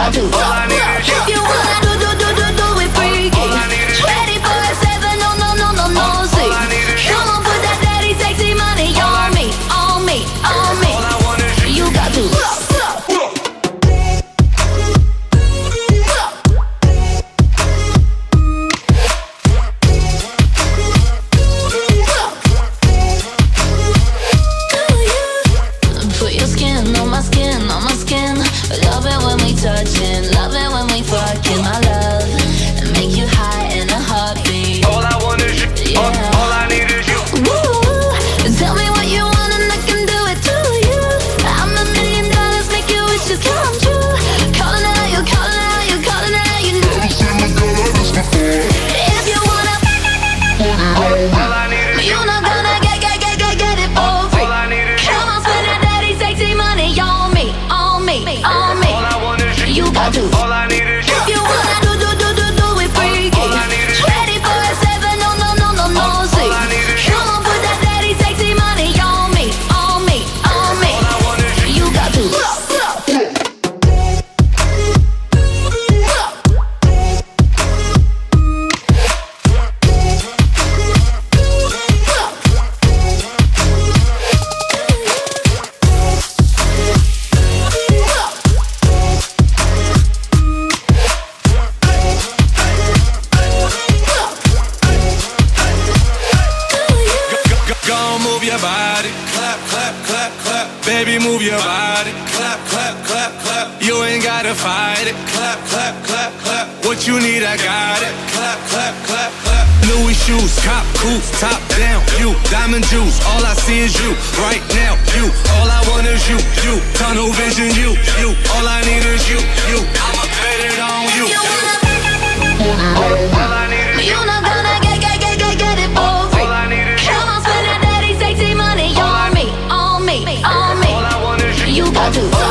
got to. If you wanna do it freaky, 24/7, no, see. Come on, put that daddy sexy money on me, on me, on me. You got to. Put your skin on my skin, on my skin. Love it when we touching, love it when we fucking, my love. Make you high in a heartbeat. All I want is you. Yeah. All I need is you. Woo, tell me what you want and I can do it to you. I'm $1 million, make your wishes come true. Calling out, you calling out, you calling out, you know. If you wanna, All I need is you. you're not gonna get it for free. All I need is you. Come on, spend that daddy sexy money on me, on me, on me. All I want is you. You got to. All I need is you. If you wanna do it freaky, All I need is you. 24/7, no, see. All I need is you. Come on, put that daddy sexy money on me, on me, on me. All I want is you. You got to. Go on, move your body. Clap, clap, clap, clap. Baby, move your body. Clap, clap, clap, clap. You ain't gotta fight it. Clap, clap, clap, clap. What you need, I got it. Clap, clap, clap, clap. Louis shoes, cop coops, top down. You, diamond juice. All I see is you. Right now, you. All I want is you. You, tunnel vision. You. All I need is you. I'ma bet it on you. You wanna, All I need is you. you're not gonna get it for free. All I need is you. Come on, spend that daddy sexy money on me, on me, on me. All I want is you. You got to.